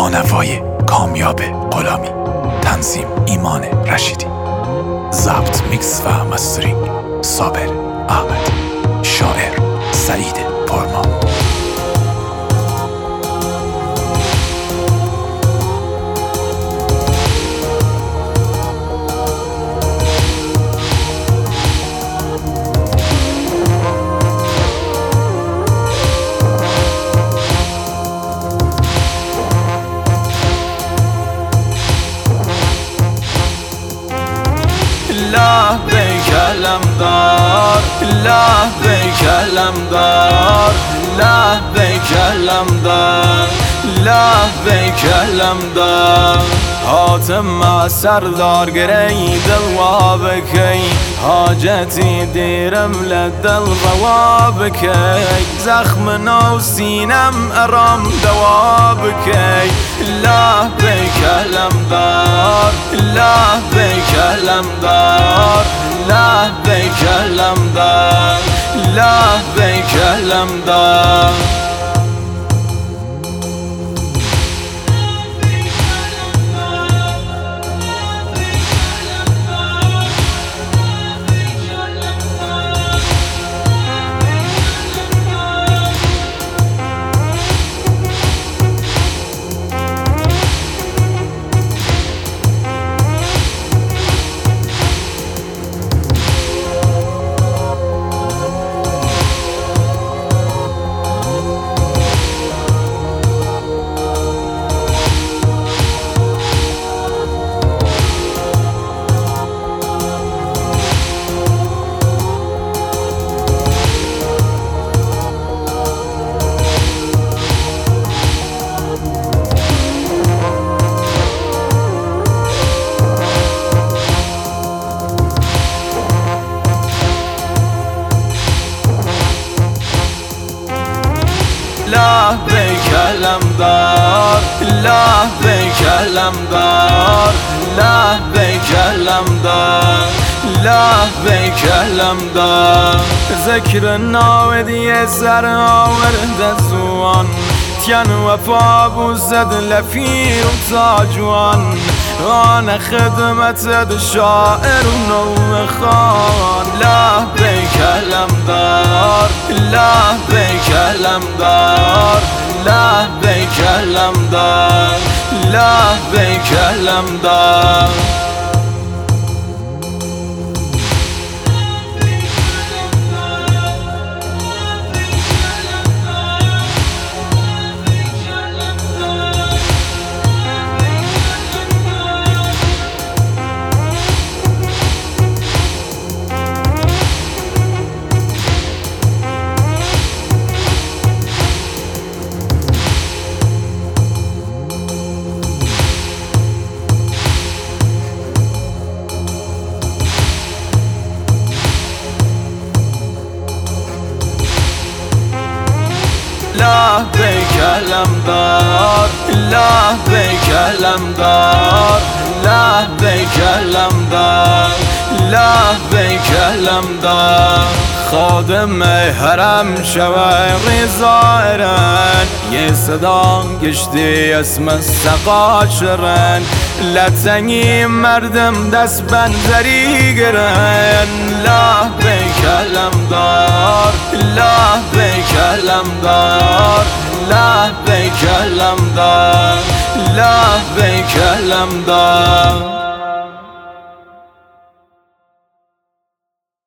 بانوای کامیاب غلامی، تنظیم ایمان رشیدی، ضبط میکس و مسترینگ صابر احمدی، شاعر سعید پرما. لبیک علمدار، لبیک علمدار، لبیک علمدار، لبیک علمدار. حاتم سردار گری دل و بکی، حاجتی دیرم لدل روا بکی، زخم نو سینم ارام دوا بکی. لبیک علمدار، لبیک علمدار، لبیک علمدار، لبیک علمدار. لبیک علمدار، لبیک علمدار، لبیک علمدار، لبیک علمدار. ذکر ناودی سر آورد زوان، تین وفا بوزد لفیر و تاجوان. آن خدمت شاعر و نو خان. لبیک علمدار، لبیک علمدار، لبیک علمدار، لبیک علمدار. لبیک علمدار، لبیک علمدار، لبیک علمدار، لبیک علمدار. خادم حرم شوی زائرن، یه صدا گشتی اسم سقا شرن. لطنی مردم دست بنزری گرن. لبیک علمدار، لبیک علمدار، لبیک علمدار، لبیک علمدار.